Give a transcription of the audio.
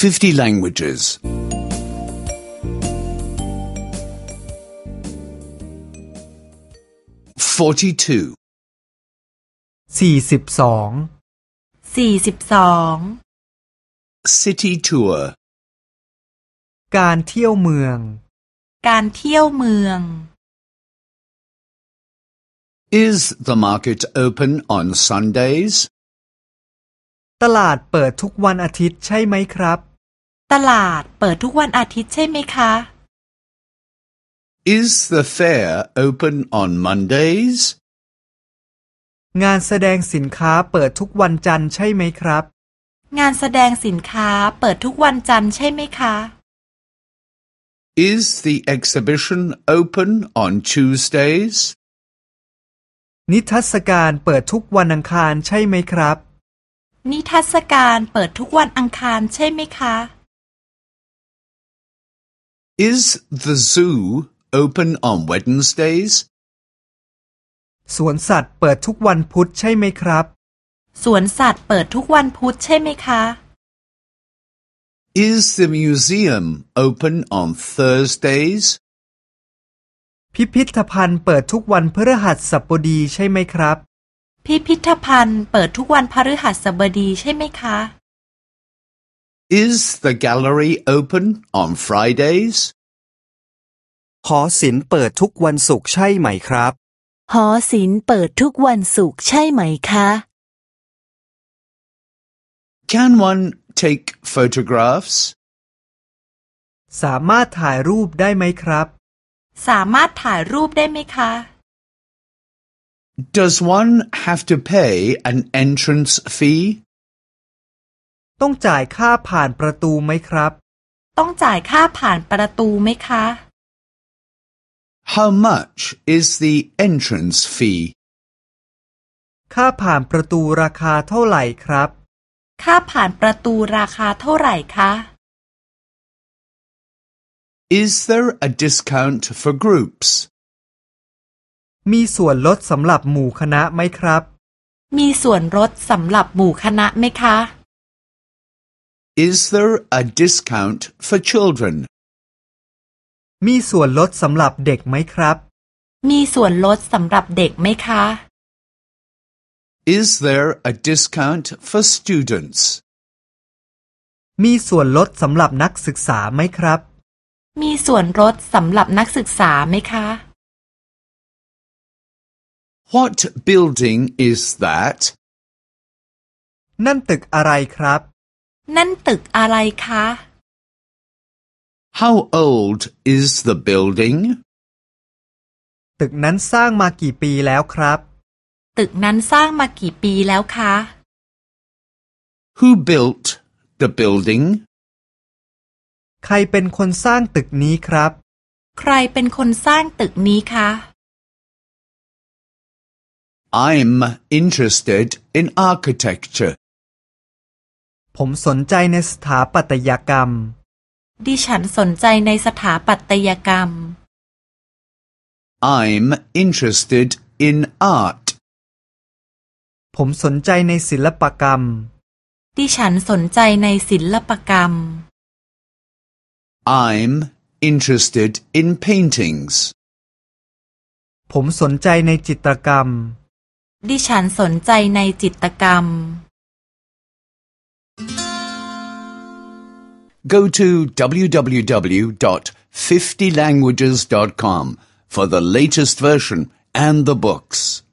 50 languages. 42. 42 City tour. การเที่ยวเมืองการเที่ยวเมือง Is the market open on Sundays? ตลาดเปิดทุกวันอาทิตย์ใช่ไหมครับตลาดเปิดทุกวันอาทิตย์ใช่ไหมคะ Is the fair open on Mondays? งานแสดงสินค้าเปิดทุกวันจันทร์ใช่ไหมครับงานแสดงสินค้าเปิดทุกวันจันทร์ใช่ไหมคะ Is the exhibition open on Tuesdays? นิทรรศการเปิดทุกวันอังคารใช่ไหมครับนิทรรศการเปิดทุกวันอังคารใช่ไหมคะ Is the zoo open on Wednesdays? สวนสัตว์เปิดทุกวันพุธใช่ไหมครับสวนสัตว์เปิดทุกวันพุธใช่ไหมคะ Is the museum open on Thursdays? พิพิธภัณฑ์เปิดทุกวันพฤหัสบดีใช่ไหมครับพิพิธภัณฑ์เปิดทุกวันพฤหัสบดีใช่ไหมคะ Is the gallery open on Fridays? หอศิลป์เปิดทุกวันศุกร์ใช่ไหมครับหอศิลป์เปิดทุกวันศุกร์ใช่ไหมคะ Can one take photographs? สามารถถ่ายรูปได้ไหมครับสามารถถ่ายรูปได้ไหมคะ Does one have to pay an entrance fee? ต้องจ่ายค่าผ่านประตูไหมครับต้องจ่ายค่าผ่านประตูไหมคะ How much is the entrance fee? ค่าผ่านประตูราคาเท่าไหร่ครับค่าผ่านประตูราคาเท่าไหร่คะ Is there a discount for groups? มีส่วนลดสำหรับหมู่คณะไหมครับมีส่วนลดสำหรับหมู่คณะไหมคะ Is there a discount for children? มีส่วนลดสำหรับเด็กไหมครับมีส่วนลดสำหรับเด็กไหมคะ Is there a discount for students? มีส่วนลดสำหรับนักศึกษาไหมครับมีส่วนลดสำหรับนักศึกษาไหมคะ What building is that? นั่นตึกอะไรครับนั่นตึกอะไรคะ How old is the building? ตึกนั้นสร้างมากี่ปีแล้วครับตึกนั้นสร้างมากี่ปีแล้วคะ Who built the building? ใครเป็นคนสร้างตึกนี้ครับใครเป็นคนสร้างตึกนี้คะ I'm interested in architecture. ผมสนใจในสถาปัตยกรรมดิฉันสนใจในสถาปัตยกรรม I'm interested in art. ผมสนใจในศิลปกรรมดิฉันสนใจในศิลปกรรม I'm interested in paintings. ผมสนใจในจิตรกรรมดิฉันสนใจในจิตรกรรม Go to www.50languages.com for the latest version and the books.